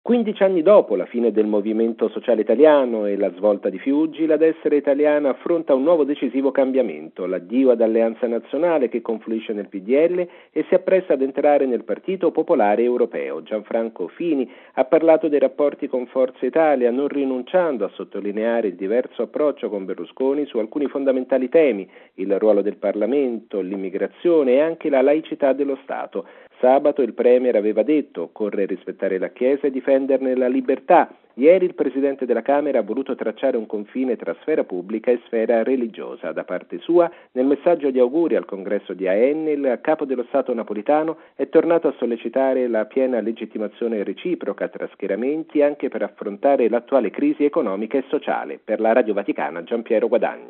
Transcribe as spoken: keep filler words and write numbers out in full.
quindici anni dopo la fine del Movimento Sociale Italiano e la svolta di Fiuggi, la destra italiana affronta un nuovo decisivo cambiamento, l'addio ad Alleanza Nazionale che confluisce nel P D L e si appresta ad entrare nel Partito Popolare Europeo. Gianfranco Fini ha parlato dei rapporti con Forza Italia, non rinunciando a sottolineare il diverso approccio con Berlusconi su alcuni fondamentali temi, il ruolo del Parlamento, l'immigrazione e anche la laicità dello Stato. Sabato il Premier aveva detto: occorre rispettare la Chiesa e difenderne la libertà. Ieri il Presidente della Camera ha voluto tracciare un confine tra sfera pubblica e sfera religiosa. Da parte sua, nel messaggio di auguri al congresso di Aen, il capo dello Stato napolitano è tornato a sollecitare la piena legittimazione reciproca tra schieramenti anche per affrontare l'attuale crisi economica e sociale. Per la Radio Vaticana, Giampiero Guadagni.